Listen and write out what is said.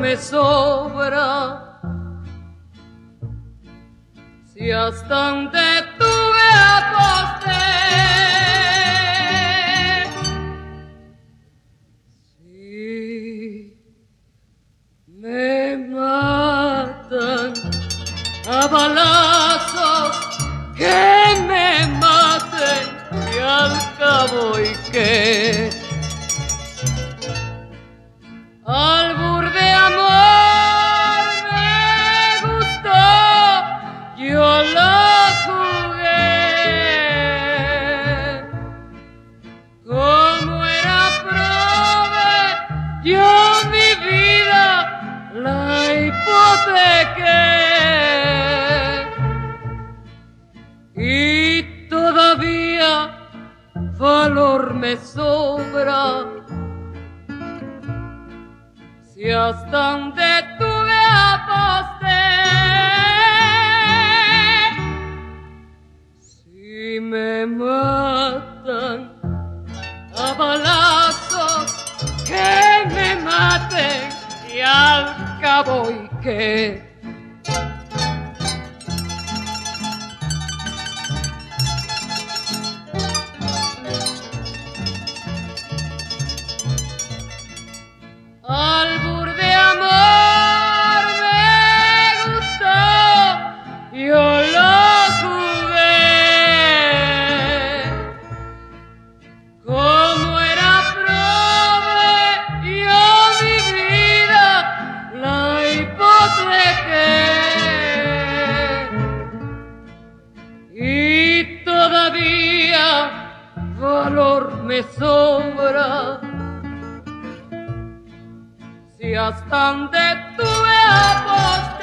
me sobra. Si hasta donde tuve aposté, si me matan a balazos, que me maten y al cabo y que albur de amor me gustó, yo la jugué. Como era prove, yo mi vida la hipotequé. Y todavía valor me sobra. Si hasta donde tuve aposté, si me matan a balazos, que me maten y al cabo y que albur de amor me gustó, yo lo jugué. Como era prove, yo mi vida la hipotequé. Y todavía valor me sobra. Si hasta donde tuve aposté,